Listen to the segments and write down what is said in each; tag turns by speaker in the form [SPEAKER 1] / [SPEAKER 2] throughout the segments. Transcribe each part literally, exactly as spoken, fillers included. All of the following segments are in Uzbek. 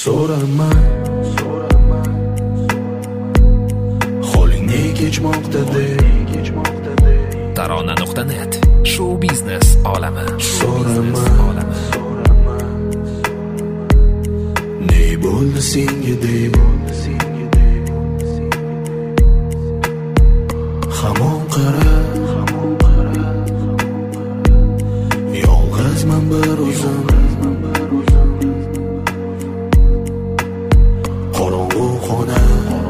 [SPEAKER 1] So'rama, holing ne kechmoqda deb.
[SPEAKER 2] Tarona nuqta net show biznes olami.
[SPEAKER 1] So'rama, ne bo'ldi senga deb. Hamon qara, yolg'izman bir o'zim. Qorong'u xona,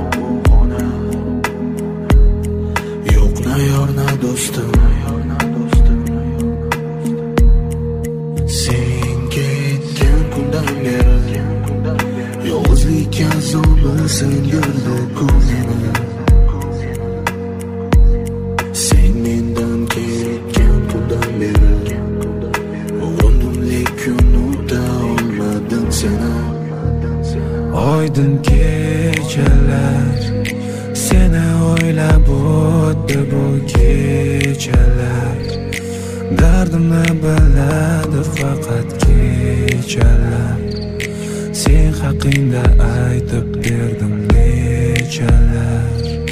[SPEAKER 1] yo'q na yor na do'stim. Sen ketgan kundan beri yolg'izlik azobi sindirdi ko'zimni. Sen mendan ketgan kundan beri urindim, lekin unuta olmadim seni.
[SPEAKER 3] Oydin kechalar seni o'ylab o'tdi bu kechalar. Dardimni biladi faqat kechalar. Sen haqingda aytib berdim nechalar.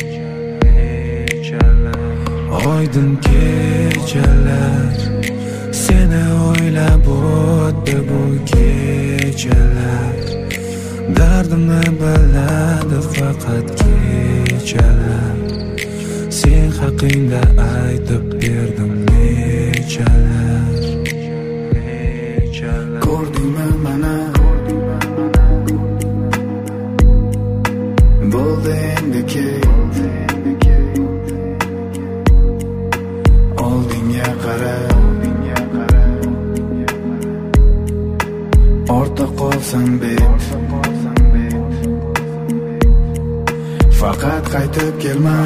[SPEAKER 3] Oydin kechalar seni o'ylab o'tdi bu kechalar. Dardimni biladi faqat kechalar. Sen haqingda aytib berdim nechalar.
[SPEAKER 1] Ko'rdingmi mana, bo'ldi endi ket. Oldinga qara, ortda qolsam bet. Faqat qaytib kelma,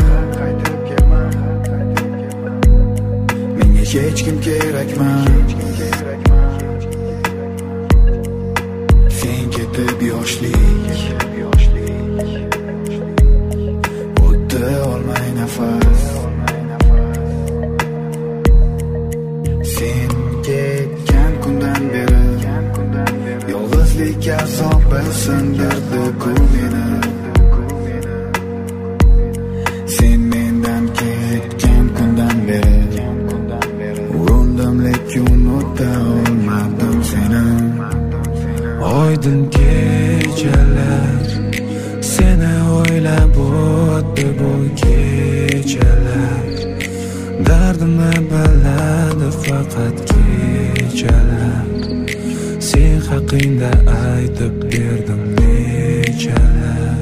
[SPEAKER 1] menga hech kim kerakmas. Sen ketib yoshlik, o'tdi olmay nafas. Sen ketgan kundan beri yolg'izlik azobi sindirdi ko'nglini. Sen mendan ketgan kundan beri urindim, lekin unuta olmadim seni.
[SPEAKER 3] Oydin kechalar seni o'ylab o'tdi bu kechalar. Dardimni biladi faqat kechalar. Sen haqingda aytib berdim nechalar.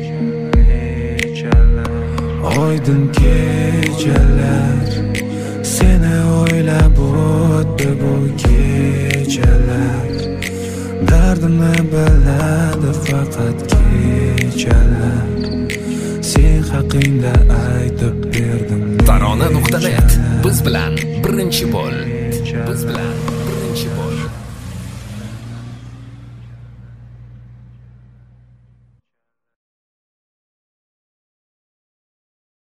[SPEAKER 3] Oydin kechalar seni o'ylab o'tdi bu kechalar. Dardimni biladi faqat kechalar. Sen haqingda aytib berdim.
[SPEAKER 2] Tarona nuqta net biz bilan birinchi bo'l. Biz bilan